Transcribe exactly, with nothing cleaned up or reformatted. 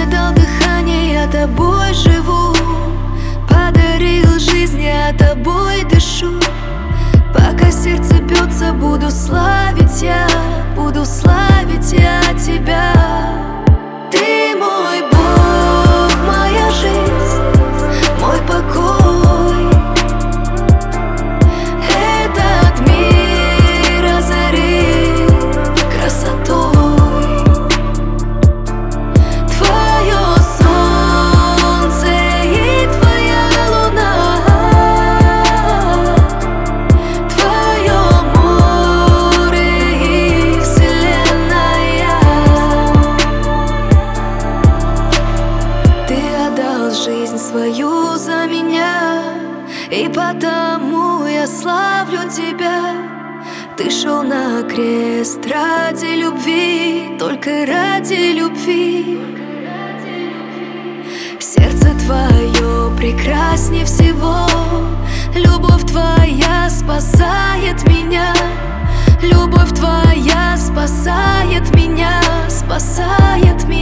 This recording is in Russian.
мне дал дыхание, я тобой живу. Подарил жизнь, я тобой дышу. Пока сердце бьется, буду славить я, буду славить я тебя. Ты мой Бог, моя жизнь, мой покой. Этот мир озарит красотой. Твое солнце и твоя луна, твое море и вселенная. Ты отдал жизнь свою за меня, и потому я славлю тебя. Ты шел на крест ради любви, только ради любви. Сердце твое прекраснее всего. Любовь твоя спасает меня. Любовь твоя спасает меня, спасает меня.